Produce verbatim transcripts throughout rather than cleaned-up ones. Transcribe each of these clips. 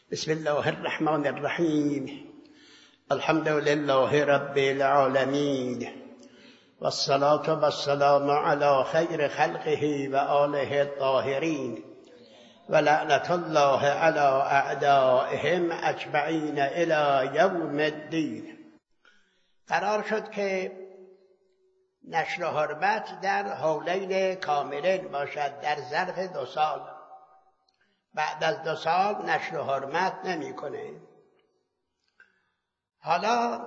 بسم الله الرحمن الرحیم. الحمد لله رب العالمین والصلاة والسلام على خیر خلقه و آله الطاهرین و لعنت الله على اعدائهم اجمعین الی یوم الدین. قرار شد که نشر حرمت در حولین کاملین باشد، در ظرف دو سال. بعد از دو سال نشر حرمت نمیکنه. حالا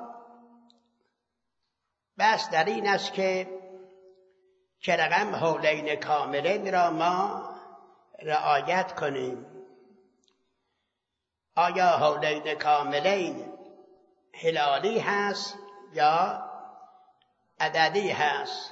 بس در این است که چه رقم حولین کاملین را ما رعایت کنیم. آیا حولین کاملین هلالی هست یا عددی هست؟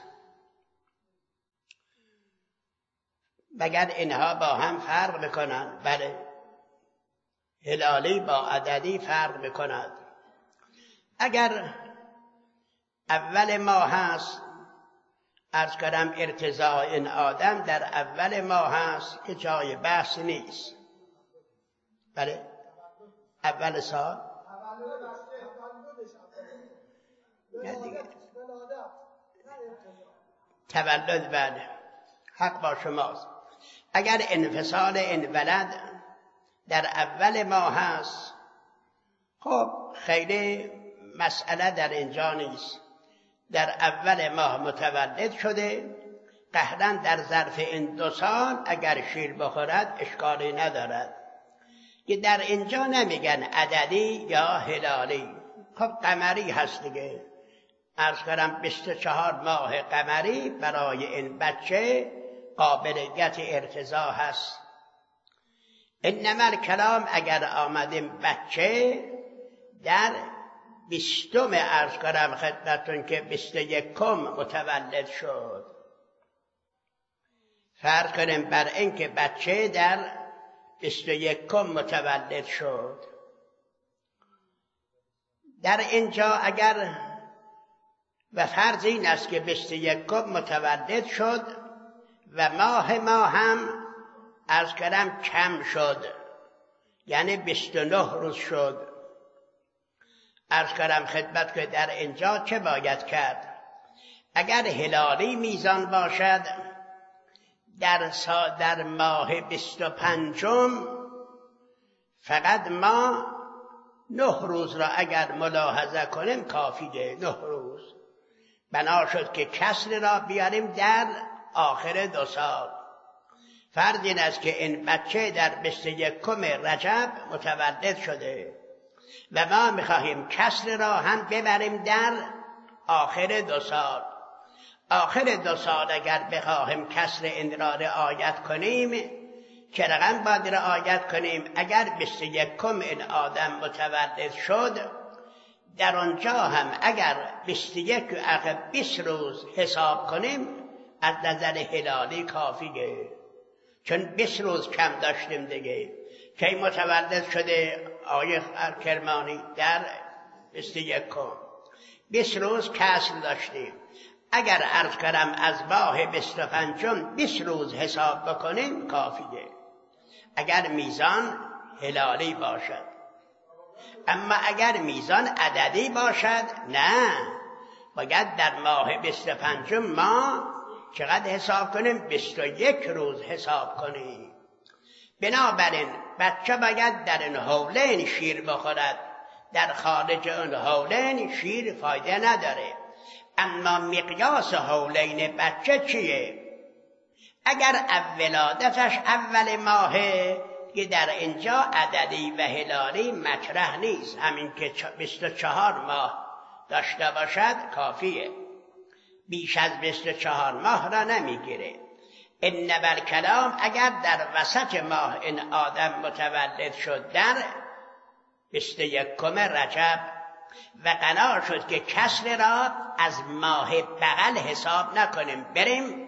مگر اینها با هم فرق میکنند؟ بله، هلالی با عددی فرق میکند. اگر اول ماه هست، عرض کردم ارتضاع این آدم در اول ماه هست که جای بحث نیست. بله، اول سال نه دیگه. تولد، بله، حق با شماست. اگر انفصال این ولد در اول ماه هست، خب خیلی مسئله در اینجا نیست. در اول ماه متولد شده، قهرا در ظرف این دو سال اگر شیر بخورد اشکالی ندارد. که در اینجا نمیگن عددی یا هلالی، خب قمری هست دیگه. عرض کردم بیست و چهار ماه قمری برای این بچه قابلیت ارتضاع هست. انما الکلام اگر آمدیم بچه در بیستم، عرض کردم خدمتون که بیست و یکم متولد شد، فرض کنیم بر این که بچه در بیست و یکم متولد شد. در اینجا اگر و فرض این است که بیست و یکم متولد شد و ماه ما هم عرض کردم کم شد، یعنی بیست و نه روز شد. عرض کردم خدمت که در اینجا چه باید کرد؟ اگر هلالی میزان باشد، در, سا در ماه بیست و پنجم فقط ما نه روز را اگر ملاحظه کنیم کافیه. نه روز بنا شد که کسر را بیاریم در آخر دو سال. فرض این است که این بچه در بیست و یکم رجب متولد شده و ما میخواهیم کسر را هم ببریم در آخر دو سال. آخر دو سال اگر بخواهیم کسر این را رعایت کنیم، چه رقم باید رعایت کنیم؟ اگر بیست و یکم این آدم متولد شد، در آنجا هم اگر بیست و یک عقب بیست روز حساب کنیم از نظر هلالی کافیه، چون بیست روز کم داشتیم دیگه. کی متولد شده آیه کرمانی؟ در بیست و یکم. بیست روز کسر داشتیم. اگر عرض کردم از ماه بیست و پنجم بیست روز حساب بکنیم کافیه، اگر میزان هلالی باشد. اما اگر میزان عددی باشد، نه، باید در ماه بیست و پنجم ما چقدر حساب کنیم؟ بیست و یک روز حساب کنیم. بنابراین بچه باید در این حولین شیر بخورد، در خارج اون حولین شیر فایده نداره. اما مقیاس حولین بچه چیه؟ اگر ولادتش اول ماهه که در اینجا عددی و هلالی مطرح نیست، همین که بیست و چهار ماه داشته باشد کافیه، بیش از بیست و چهار ماه را نمیگیره. انما الکلام اگر در وسط ماه این آدم متولد شد در بیست و یکم رجب و قرار شد که کسر را از ماه بغل حساب نکنیم، بریم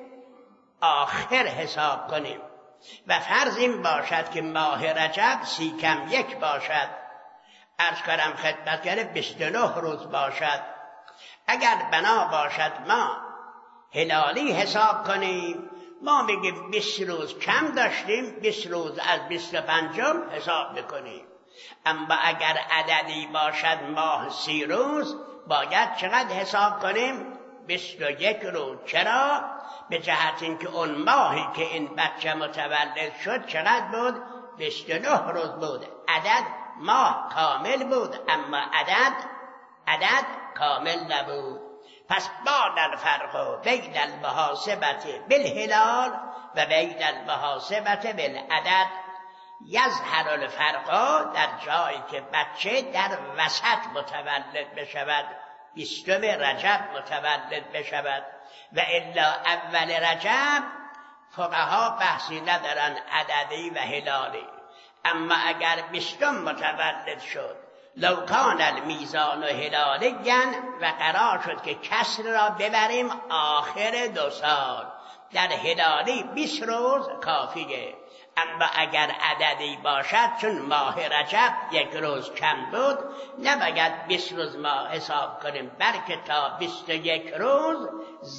آخر حساب کنیم و فرض این باشد که ماه رجب سی کم یک باشد، عرض کردم خدمت کرده بیست و نه روز باشد. اگر بنا باشد ما هلالی حساب کنیم، ما میگیم بیست روز کم داشتیم، بیست روز از بیست و پنجم حساب میکنیم. اما اگر عددی باشد ماه سی روز باید چقدر حساب کنیم؟ بیست و یک روز. چرا؟ به جهت اینکه اون ماهی که این بچه متولد شد چقدر بود؟ بیست و نه روز بود. عدد ماه کامل بود اما عدد عدد کامل نبود. پس بعد الفرق بین المحاسبه بالهلال و بین المحاسبه بالعدد یظهر الفرق، در جایی که بچه در وسط متولد بشود، بیستم رجب متولد بشود، و الا اول رجب فقها بحثی ندارن عددی و هلالی. اما اگر بیستم متولد شد لو کان المیزان و هلالیا و قرار شد که کسر را ببریم آخر دو سال، در هلالی بیست روز کافیه. اما اگر عددی باشد، چون ماه رجب یک روز کم بود، نباید بیست روز ما حساب کنیم، بلکه تا بیست و یک روز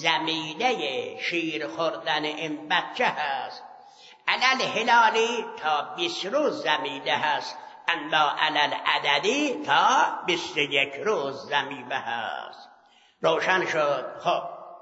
زمینه شیر خوردن این بچه هست. علل هلالی تا بیست روز زمینه هست، اما علل عددی تا بیست و یک روز زمینه هست. روشن شد؟ خب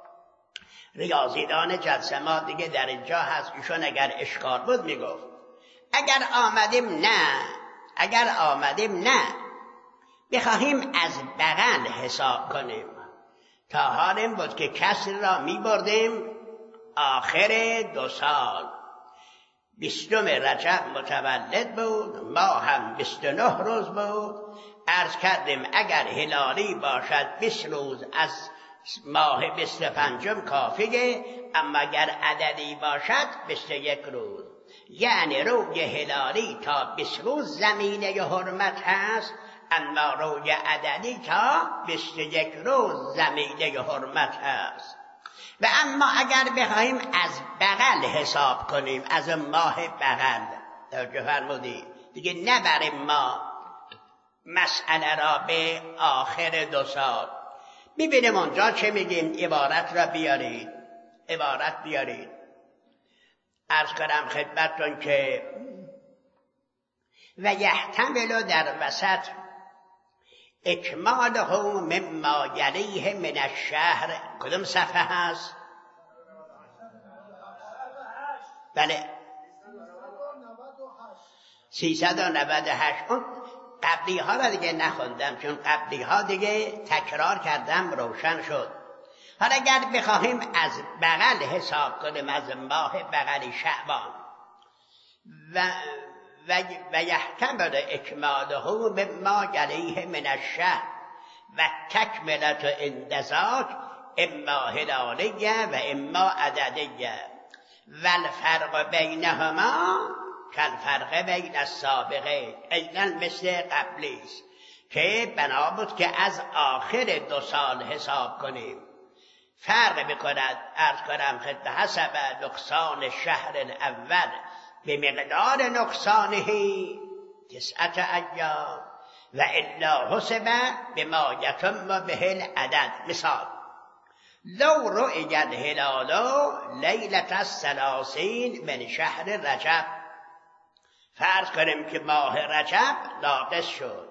ریاضیدان جلسه ما دیگه در اینجا هست، ایشون اگر اشکال بود میگفت. اگر آمدیم نه اگر آمدیم نه بخواهیم از بغل حساب کنیم، تا حال این بود که کسر را میبردیم آخر دو سال. بیستم رجب متولد بود، ما هم بیست و نه روز بود. عرض کردیم اگر هلالی باشد بیست روز از ماه بیست و پنجم کافیه، اما اگر عددی باشد بیست و یک روز. یعنی روی هلالی تا بیست روز زمینه حرمت هست، اما روی عددی تا بیست و یک روز زمینه حرمت هست. و اما اگر بخواهیم از بغل حساب کنیم، از ماه بغل، توجه فرمودید دیگه، نبریم ما مسئله را به آخر دو سال. ببینیم اونجا چه میگیم. عبارت را بیارید عبارت بیارید عرض کنم خدمتتون که و یحتمل در وسط اکماله مما یلیه من الشهر. کدوم صفحه هست؟ بله سیصد و نود و هشت. اون قبلی ها را دیگه نخوندم، چون قبلی ها دیگه تکرار کردم، روشن شد. حالا اگر بخواهیم از بغل حساب کنیم، از ماه بغل شعبان، و و و یحتمل اکماله مما یلیه من الشهر و تکملت عند ذاک اما هلالیه و اما عددیه و الفرق بینهما کالفرق بین السابقین. ایضا مثل قبلی است که بنا بود که از آخر دو سال حساب کنیم. فرق بکند، عرض کنم خدمت، حسب نقصان شهر الاول به مقدار نقصانه تسعت ایام و الا حسب بما یتم به العدد. مثال لو رؤی الهلال لیلة الثلاثین من شهر رجب، فرض کنیم که ماه رجب ناقص شد،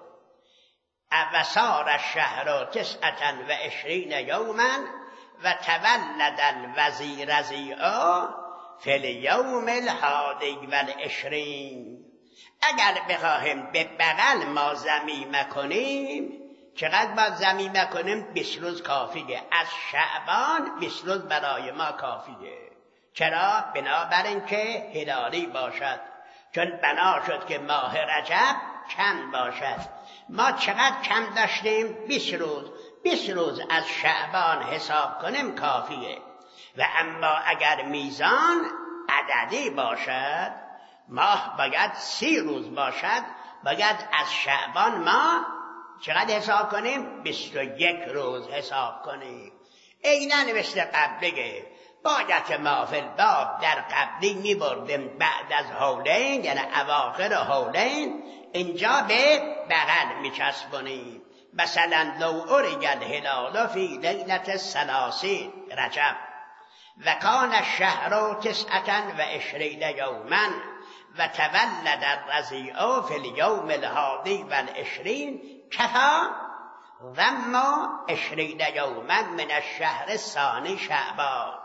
و صار الشهر تسعة و عشرین یوما و تولد الوزیر رضیعا فی الیوم الحادی و العشرین. اگر بخواهیم به بغل ما ضمیمه کنیم، چقدر باید ضمیمه کنیم؟ بیست روز کافیه. از شعبان بیست روز برای ما کافیه. چرا؟ بنابراین که هلالی باشد، چون بنا شد که ماه رجب کم باشد. ما چقدر کم داشتیم؟ بیست روز. بیست روز از شعبان حساب کنیم کافیه. و اما اگر میزان عددی باشد، ماه باید سی روز باشد، باید از شعبان ما چقدر حساب کنیم؟ بیست و یک روز حساب کنیم. اینن مثل قبلیه. باید ما فی الباب در قبلی می بردیم بعد از حولین، یعنی اواخر حولین، اینجا به بغل می چسبونیم. مثلا لو ارید الهلال فی لیلة الثلاثین رجب و کان الشهر تسعة و عشرین یوما و تولد الرضیع فی الیوم الحادی و العشرین کفا و ما عشرین یوما من الشهر الثانی شعبان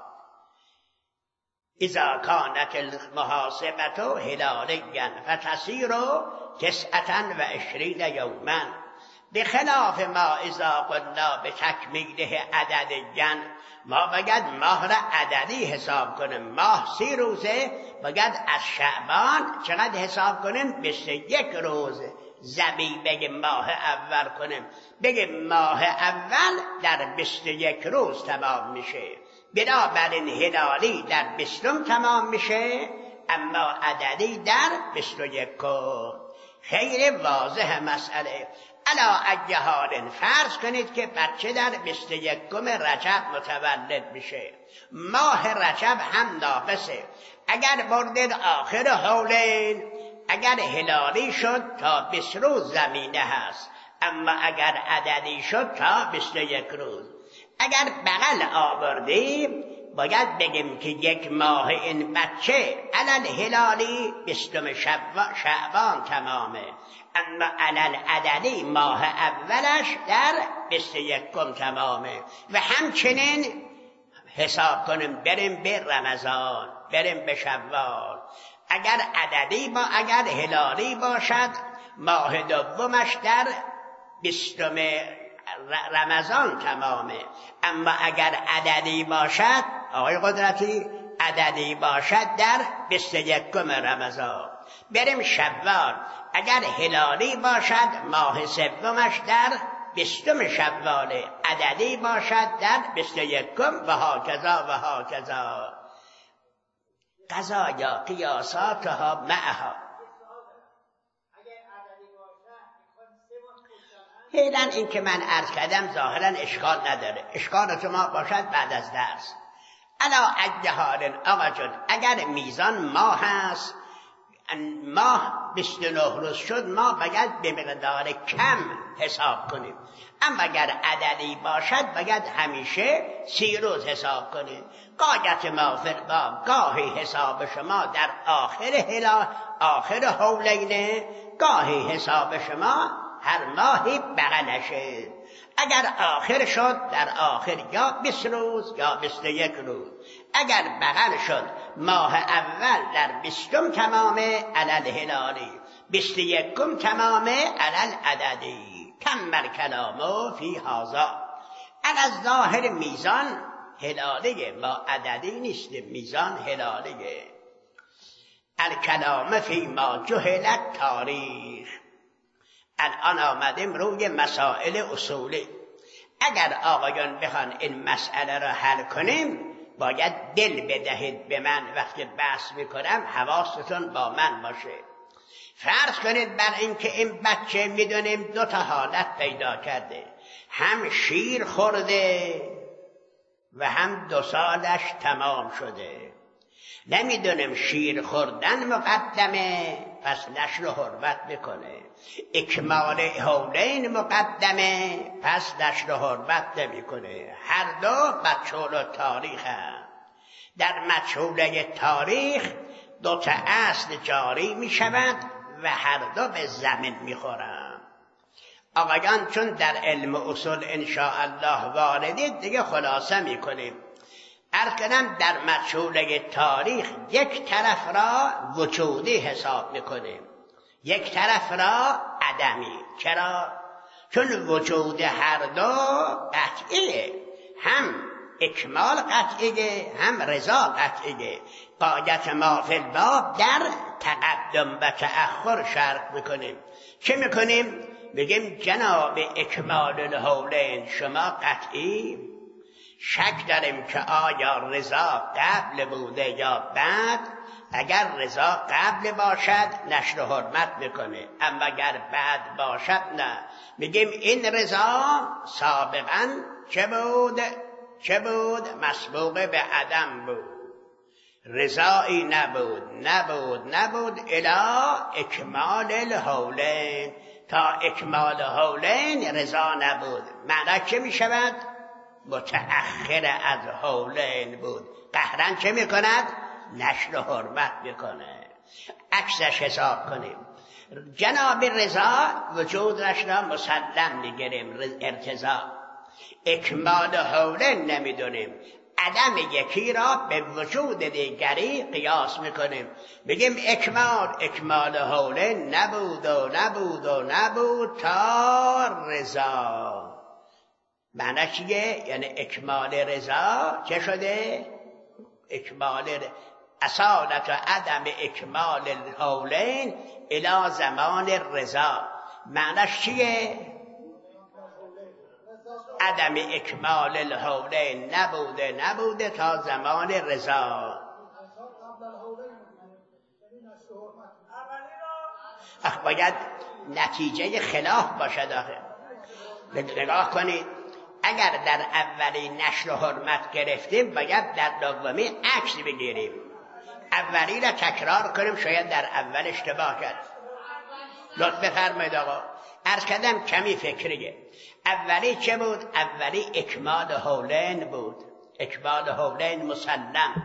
اذا كانت المحاسبة هلاليا فتصير تسعة وعشرين يوما بخلاف ما اذا قلنا بتکمیله عددیا ما باید ماه را عددی حساب کنیم. ماه سی روزه، باید از شعبان چقدر حساب کنیم؟ بیست و یک روز. زمین بگیم ماه اول کنیم، بگیم ماه اول در بیست و یک روز تمام میشه، بنابراین هلالی در بیستم تمام میشه، اما عددی در بیست و یکم. خیلی واضح مسئله. علا ای حال فرض کنید که بچه در بیست و یکم رجب متولد میشه، ماه رجب هم ناقصه. اگر بردید آخر حولین، اگر هلالی شد تا بیست روز زمینه هست، اما اگر عددی شد تا بیست و یک روز. اگر بغل آوردیم باید بگیم که یک ماه این بچه علل هلالی بیستم شعبان تمامه، اما علل عددی ماه اولش در بیست و یکم تمامه. و همچنین حساب کنیم بریم به رمضان، بریم به شوال. اگر عددی با اگر هلالی باشد ماه دومش در بیستم رمضان تمامه، اما اگر عددی باشد آقای قدرتی عددی باشد در بیست و یکم رمضان. بریم شوال، اگر هلالی باشد ماه سومش در بیستم شواله، عددی باشد در بیست و یکم و هاکذا و هاکذا. قضایا قیاساتها معها. حیدن این که من عرض کردم ظاهرا اشکال نداره، اشکال شما باشد بعد از درس. علا ای حال آقا جون، اگر میزان ماه هست، ماه بیست و نه روز شد، ما باید به مقدار کم حساب کنیم، اما اگر عددی باشد باید همیشه سی روز حساب کنیم. قایت ما فی الباب، گاهی حساب شما در آخر هلا آخر حولینه، گاهی حساب شما هر ماهی بغلشه. اگر آخر شد در آخر یا بیست روز یا بیست و یک روز. اگر بغل شد ماه اول در بیستم تمامه علل هلالی، بیست و یکم تمامه علل عددی. کمل کلامو فی هازا. از ظاهر میزان هلالیه، ما عددی نیست، میزان هلالیه. الکلام فی ما جهلت تاریخ. الان آمدیم روی مسائل اصولی. اگر آقایان بخوان این مسئله را حل کنیم باید دل بدهید به من وقتی بحث میکنم، حواستون با من باشه. فرض کنید بر اینکه این بچه میدونیم دو تا حالت پیدا کرده، هم شیر خورده و هم دو سالش تمام شده. نمیدونیم شیر خوردن مقدمه پس نشر و حرمت میکنه، اکمال حولین مقدمه پس نشر و حرمت نمیکنه. هر دو مجهول تاریخ هم. در مجهول تاریخ دو تا اصل جاری میشود و هر دو به زمین میخورن. آقایان چون در علم اصول انشاءالله واردید دیگه خلاصه میکنیم. عرض کنم در مجهول تاریخ یک طرف را وجودی حساب میکنیم، یک طرف را عدمی. چرا؟ چون وجود هر دو قطعیه، هم اکمال قطعیه هم رضا قطعیه. قایت ما فی الباب در تقدم و تأخر شرط میکنیم. چه میکنیم؟ بگیم جناب اکمال الحولین شما قطعی، شک داریم که آیا رضا قبل بوده یا بعد. اگر رضا قبل باشد نشر و حرمت میکنه، اما اگر بعد باشد نه. میگیم این رضا سابقا چه بود؟ چه بود؟ مسبوق به عدم بود، رضایی نبود نبود نبود الی اکمال الحولین. تا اکمال حولین رضا نبود. معنی چه میشود؟ متأخر از حولین بود. قهرن چه میکند؟ نشر و حرمت میکنه. عکسش حساب کنیم. جناب رضا وجودش را مسلم میگیریم، ارتضا. اکمال حولین نمیدونیم، عدم یکی را به وجود دیگری قیاس میکنیم، بگیم اکمال اکمال حولین نبود و نبود و نبود تا رضا. معنی چیه؟ یعنی اکمال رضا چه شده؟ اکمال اصالت و عدم اکمال الحولین الی زمان رضا. معنیش چیه؟ عدم اکمال الحولین نبوده نبوده تا زمان رضا. اخ باید نتیجه خلاف باشد. آخه نگاه کنید، اگر در اولی نشر و حرمت گرفتیم باید در دومی عکس بگیریم. اولی را تکرار کنیم، شاید در اول اشتباه کرد. لطف بفرمایید آقا. عرض کردم کمی فکریه. اولی چه بود؟ اولی اکمال حولین بود، اکمال حولین مسلم.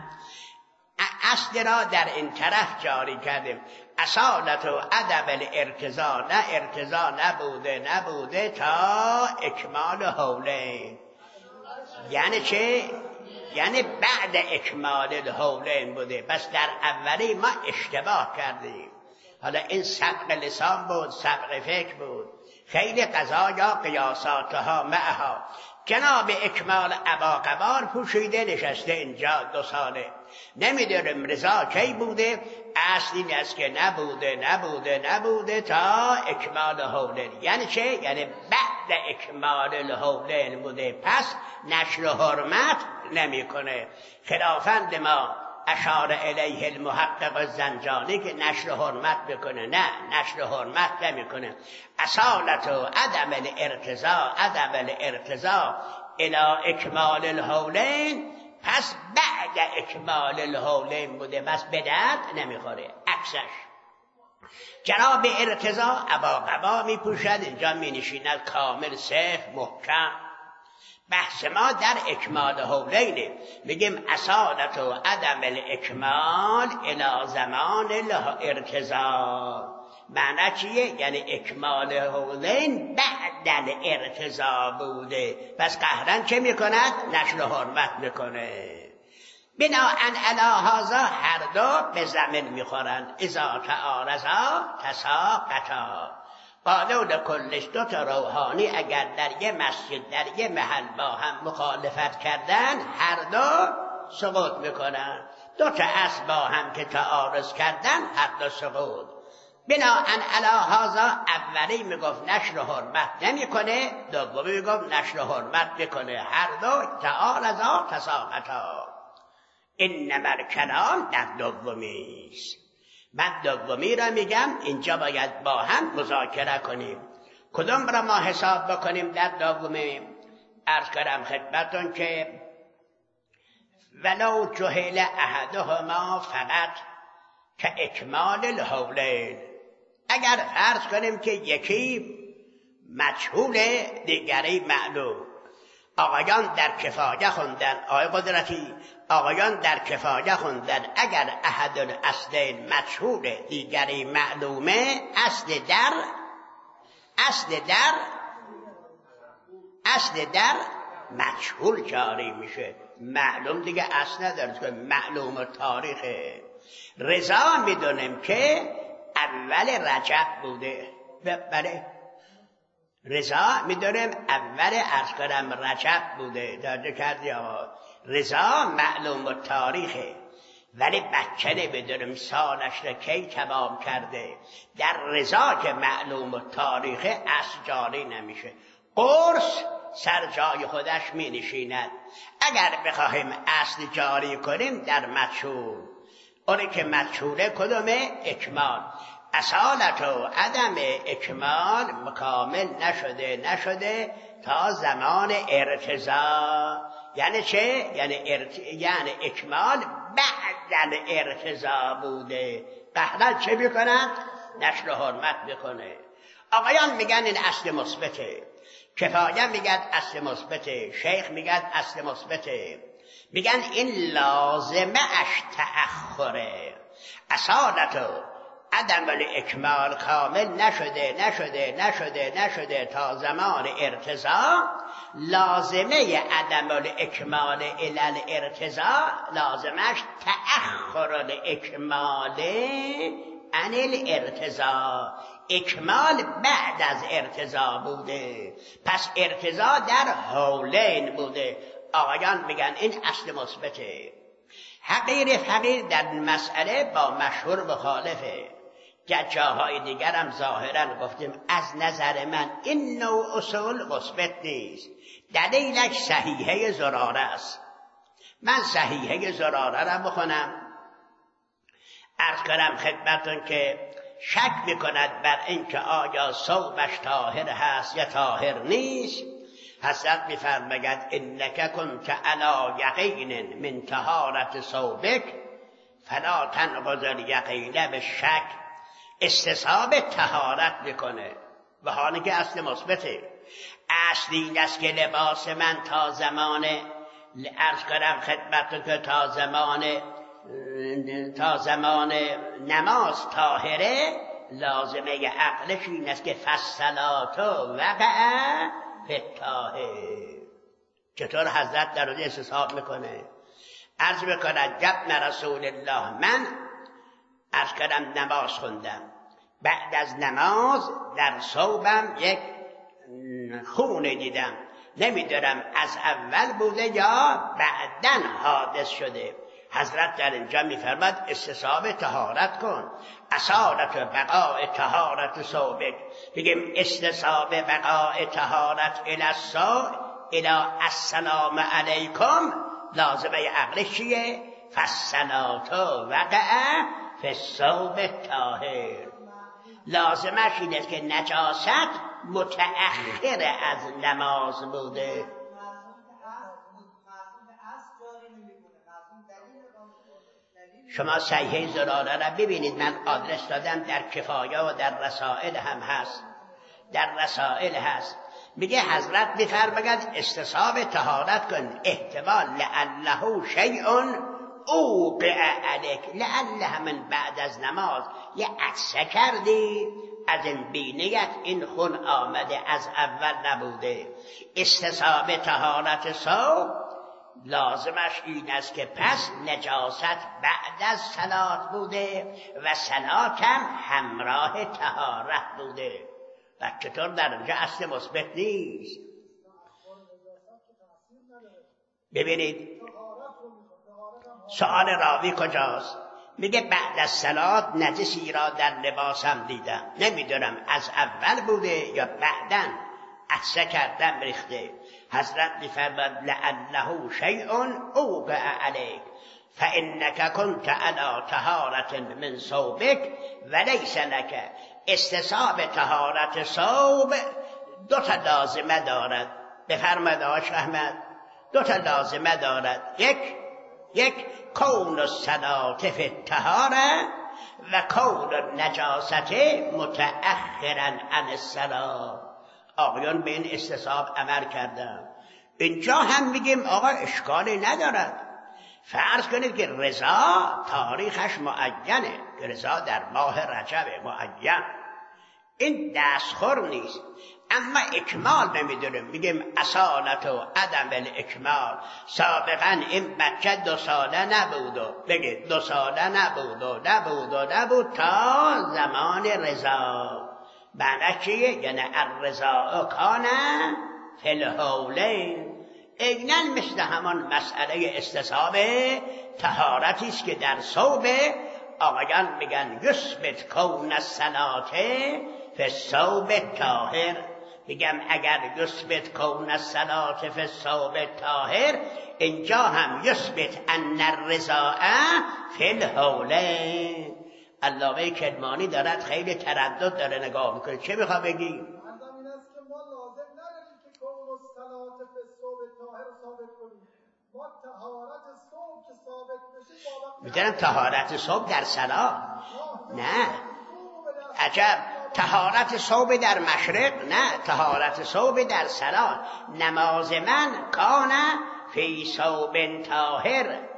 اصل را در این طرف جاری کردیم، اصالت و عدم الارتضا، نه ارتضا نبوده نبوده تا اکمال حولین. یعنی چه؟ یعنی بعد اکمال الحولین بوده، بس در اولی ما اشتباه کردیم. حالا این سبق لسان بود، سبق فکر بود. خیلی قضایا قیاساتها معها. جناب اکمال ابا قبار پوشیده نشسته اینجا دو ساله، نمیدونم رضا کی بوده. اصل این است که نبوده نبوده نبوده تا اکمال حولین. یعنی چه؟ یعنی بعد اکمال الحولین بوده، پس نشر و حرمت نمیکنه. خلافند ما اشار الیه المحقق الزنجانی که نشر حرمت بکنه، نه نشر حرمت نمیکنه. اصالت و عدم الارتضا، عدم الارتضا الی اکمال الحولین، پس بعد اکمال الحولین بوده، بس به درد نمیخوره. عکسش جناب ارتضا ابا قبا میپوشد، اینجا مینشیند کامل صف محکم. بحث ما در اکمال حولینه، میگیم اصالت و عدم الاکمال الی زمان الارتضا. معنی چیه؟ یعنی اکمال حولین بعد الارتضا بوده، پس قهرن چه میکند؟ نشر حرمت میکنه. بناءً علی هذا هر دو به زمین میخورند. اذا تعارضا تساقطا. قانون کلش دو تا روحانی اگر در یه مسجد در یه محل با هم مخالفت کردن، هر دو سقوط میکنن. دو تا اصل با هم که تعارض کردن، هر دو سقوط. بناءً علی هذا اولی میگفت نشر حرمت نمیکنه، دومی میگفت نشر حرمت میکنه. هر دو تعارضا تساقطا. انما الکلام در دومی است. من دومی را میگم، اینجا باید با هم مذاکره کنیم. کدوم را ما حساب بکنیم در دومی؟ عرض کردم خدمتون که ولو جهل احدهما فقط که اکمال الحولین. اگر فرض کنیم که یکی مجهول دیگری معلوم، آقایان در کفایه خوندن، آقای قدرتی آقایان در کفایه خوندن، اگر احد الاصلین مجهول دیگری معلومه، اصل در اصل در اصل در مجهول جاری میشه. معلوم دیگه اصل نداره، معلوم تاریخه. رضا میدونیم که اول رجب بوده، بله رضا میدونیم اول عرض کنم رجب بوده. درجه کردی آقا، رضا معلوم تاریخه، ولی بچه نمیدونیم سالش را کی تمام کرده. در رضا که معلوم تاریخه اصل جاری نمیشه. قرص سر جای خودش می نشیند. اگر بخواهیم اصل جاری کنیم در مجهول، اونی که مجهوله کدومه؟ اکمال. اصالت و عدم اکمال مکامل نشده نشده تا زمان ارتضا. یعنی چه؟ یعنی, ارت... یعنی اکمال بعد ارتضا بوده. قهرن چه میکنند؟ نشر حرمت میکنه. آقایان میگن این اصل مثبته، کفایه میگن اصل مثبته، شیخ میگن اصل مثبته. میگن این لازمه اش تأخره. اصالت و عدم الاکمال کامل نشده نشده نشده نشده تا زمان ارتضا، لازمه عدم الاکمال الی الارتضا لازمش تأخر الاکمال عن الارتضا، اکمال بعد از ارتضا بوده. پس ارتضا در حولین بوده. آقایان میگن این اصل مثبته. حقیر فقیر در مسئله با مشهور مخالفه. در جاهای دیگر هم ظاهرا گفتیم از نظر من این نوع اصول مثبت نیست. دلیلش صحیحه زراره است. من صحیحه زراره را بخونم. عرض کنم خدمتون که شک میکند بر اینکه آیا ثوبش طاهر هست یا طاهر نیست. حضرت میفرماید انک کنت علی یقین من طهارت ثوبک فلا تنقض الیقین بالشک. استصحاب طهارت میکنه و حالی که اصل مثبته. اصل این است که لباس من تا زمان عرض کنم خدمتون که تا زمان تا زمان نماز طاهره، لازمه عقلش این است که فالصلاة وقع فی الطاهر. چطور حضرت در اون استصحاب میکنه؟ عرض میکند جبن رسول الله، من عرض کردم نماز خوندم، بعد از نماز در ثوبم یک خونه دیدم، نمیدونم از اول بوده یا بعدن حادث شده. حضرت در اینجا میفرماد استصحاب طهارت کن. اصالت بقاء طهارت ثوبک، بگیم استصحاب بقاء طهارت الی الثوب الی السلام علیکم، لازمه عقلش چیه؟ فالصلاة وقع فی الثوب الطاهر. لازمش این است که نجاست متأخر از نماز بوده. شما صحیحه زراره را ببینید، من آدرس دادم، در کفایه و در رسائل هم هست، در رسائل هست. میگه حضرت میفرماید استصحاب طهارت کن، احتمال لعله شیء اوقع علیک، لعله من بعد از نماز یه عکسه کردی از این بینیت این خون آمده، از اول نبوده. استصحاب طهارت ثوب لازمش این است که پس نجاست بعد از صلات بوده و صلات هم همراه طهارت بوده. و چطور در اونجا اصل مثبت نیست؟ ببینید سؤال راوی کجاست؟ میگه بعد از صلات نجسی را در لباسم دیدم، نمیدونم از اول بوده یا بعدن عطسه کردم ریخته. حضرت میفرماد لعله شیء اوقع علیک فانک کنت علی طهارت من ثوبک ولیس لک. استصحاب طهارت ثوب دو تا لازمه دارد. بفرماید آقای احمد، دو تا لازمه دارد. یک یک کون الصلاة فی الطهارة و کون النجاست متأخرا عن الصلاة. آقایان به این استصحاب عمل کردن. اینجا هم میگیم آقا اشکالی ندارد. فرض کنید که رضا تاریخش معینه، که رضا در ماه رجب معین، این دستخور نیست، اما اکمال نمیدونیم. میگیم اصالت و عدم الاکمال. سابقا این بچه دو ساله نبود و بگید دو ساله نبود و نبود و نبود تا زمان رضا. معنی چیه؟ یعنی الرضا کان فی الحولین. اینن مثل همان مسئله استصحاب طهارتی است که در ثوب آقایان میگن یثبت کون الصلاة فی الثوب الطاهر. میگم اگر یثبت کون الصلاة فی الثوب الطاهر، اینجا هم یثبت ان الرضا فی الحولین. علامه کلمانی دارد خیلی تردد داره نگاه میکنه. چه میخواه بگی؟ میدونم طهارت صبح در صلاة نه. عجب، طهارت صبح در مشرق نه، طهارت صبح در صلاة. نماز من کان فی ثوب طاهر.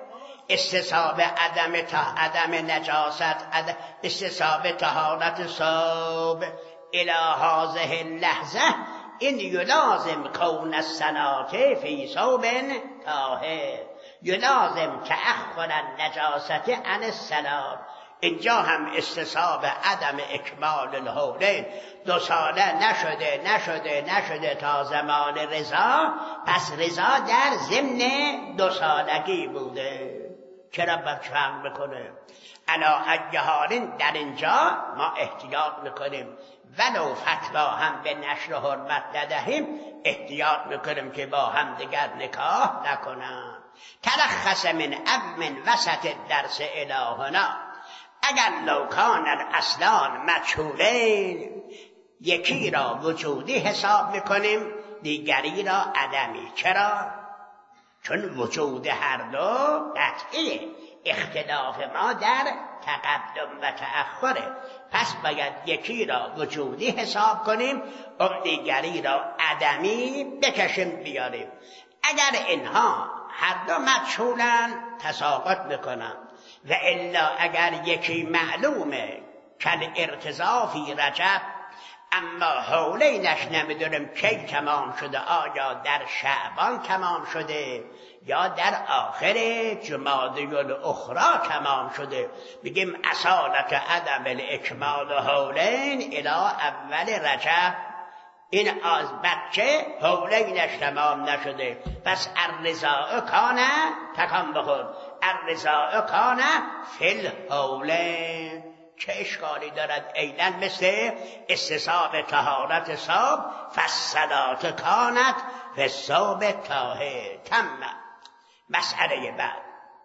استصحاب عدم تا عدم نجاست، عدم استصحاب طهارت ثوب الی هذه اللحظه، این یلازم کون الصلاة فی ثوب طاهر، یلازم تأخر النجاست عن الصلاة. اینجا هم استصحاب عدم اکمال الحولین، دو ساله نشده نشده نشده تا زمان رضا، پس رضا در ضمن دو سالگی بوده. چرا باید فرق بکنه؟ علا ای حالین در اینجا ما احتیاط میکنیم، ولو فتوا هم به نشر حرمت ندهیم، احتیاط میکنیم که با هم دیگر نکاح نکنن. تلخص من اب من وسط درس الهنا، اگر لو کان الاصلان مجهولین، یکی را وجودی حساب میکنیم دیگری را عدمی. چرا؟ چون وجود هر دو قطعیه، اختلاف ما در تقدم و تأخره، پس باید یکی را وجودی حساب کنیم اون دیگری را عدمی بکشیم بیاریم. اگر اینها هر دو مجهولن تساقط میکنن، و الا اگر یکی معلومه کل ارتضا فی رجب، اما حولینش نمیدونیم کی تمام شده، آیا در شعبان تمام شده یا در آخر جمادی الاخری تمام شده، بگیم اصالت عدم الاکمال حولین الی اول رجب، این از بچه حولینش تمام نشده، پس الرضاء کانه تکان بخور، الرضاء کانه فی الحولین. چه اشکالی دارد؟ ایلا مثل استصحاب طهارت ثوب، فالصلاة کانت فی الثوب طاهر. تم. مسئله بعد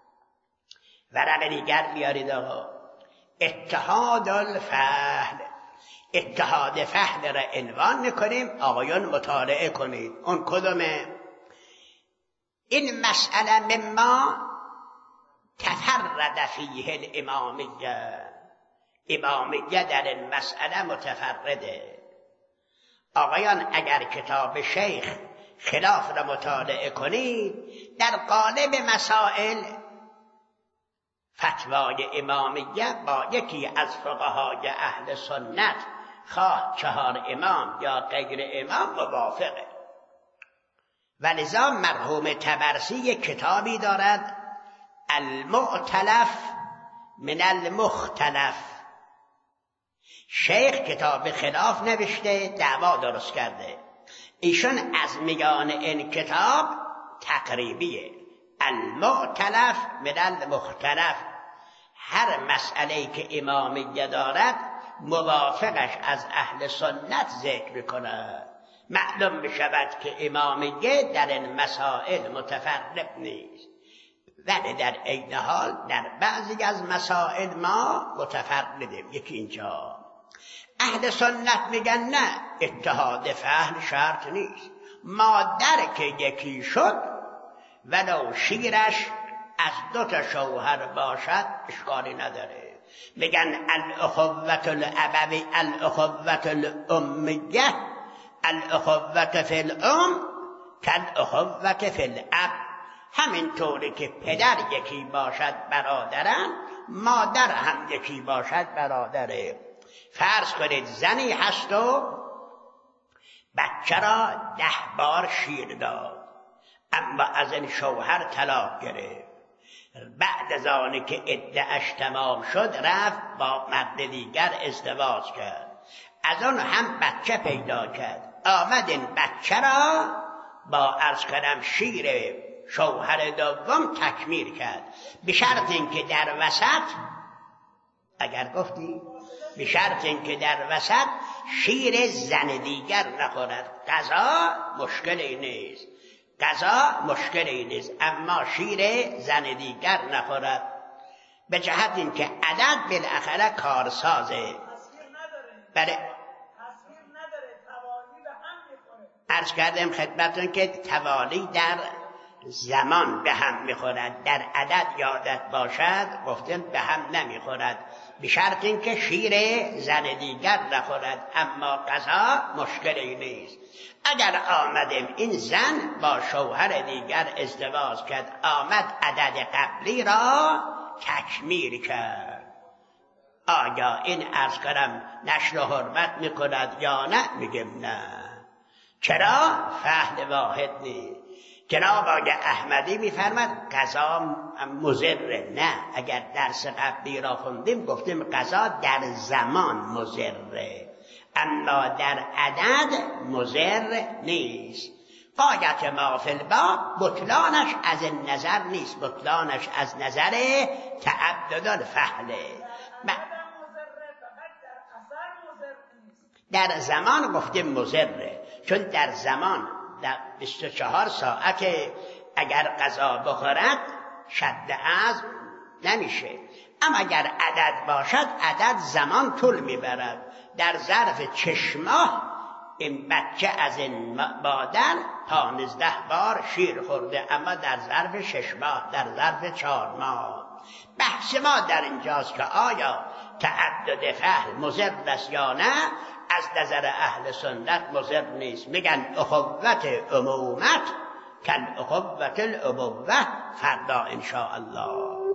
ورق دیگر بیارید آقا، اتحاد الفحل. اتحاد فحل را عنوان میکنیم، آقایان مطالعه کنید. اون کدومه؟ این مسئله مما تفرد فیه الامامیه، امامیه در این مسئله متفرده. آقایان اگر کتاب شیخ خلاف را مطالعه کنید، در قالب مسائل فتوای امامیه با یکی از فقهای اهل سنت، خواه چهار امام یا غیر امام، موافقه. ولذا مرحوم طبرسی یک کتابی دارد، المؤتلف من المختلف. شیخ کتاب خلاف نوشته، دعوا درست کرده، ایشون از میان این کتاب تقریبیه، المؤتلف من المختلف، هر مسئله که امامیه دارد موافقش از اهل سنت ذکر کنه. معلوم بشود که امامیه در این مسائل متفرق نیست، ولی در عین حال در بعضی از مسائل ما متفرقیم. یکی اینجا اهل سنت میگن نه، اتحاد فحل شرط نیست، مادر که یکی شد ولو شیرش از دو تا شوهر باشد اشکالی نداره. میگن الاخوة الابوی، الاخوة الامیه، الاخوة فی الام کالاخوة فی الاب. همین طوری که پدر یکی باشد برادرن، مادر هم یکی باشد برادره. فرض کنید زنی هست و بچه را ده بار شیر داد، اما از این شوهر طلاق گرفت. بعد از آنی که عده‌اش تمام شد رفت با مرد دیگر ازدواج کرد، از آن هم بچه پیدا کرد، آمد این بچه را با عرض کردم شیر شوهر دوم تکمیل کرد، به شرط اینکه در وسط، اگر گفتی به شرط اینکه در وسط شیر زن دیگر نخورد. غذا مشکلی نیست، غذا مشکلی نیست، اما شیر زن دیگر نخورد، به جهت اینکه عدد بالاخره کارسازه. بله عرض کردم خدمتون که توالی در زمان به هم میخورد، در عدد یادت باشد گفتیم به هم نمیخورد، به شرط اینکه شیر زن دیگر نخورد. اما قضا مشکلی نیست. اگر آمدیم این زن با شوهر دیگر ازدواج کرد، آمد عدد قبلی را تکمیل کرد، آیا این عرض کنم نشر و حرمت میکند یا نه؟ میگم نه. چرا؟ فعل واحد نیست. جناب آقای احمدی میفرماد قضا مضر. نه، اگر درس قبلی را خوندیم گفتیم قضا در زمان مضره، اما در عدد مضر نیست. غایت ما فی الباب بطلانش از این نظر نیست، بطلانش از نظر تعدد الفعل. در زمان گفتیم مضره، چون در زمان در بیست و چهار ساعت اگر غذا بخورد شد عزم نمیشه. اما اگر عدد باشد عدد زمان طول میبرد. در ظرف چشماه این بچه از این مادر پانزده بار شیر خورده، اما در ظرف شش ماه، در ظرف چهار ماه. بحث ما در اینجاست که آیا تعدد فعل مضر است یا نه؟ از نظر اهل سنت مضر نیست. میگن اخوت امومت کل اخوت الابوه. فردا ان شاء الله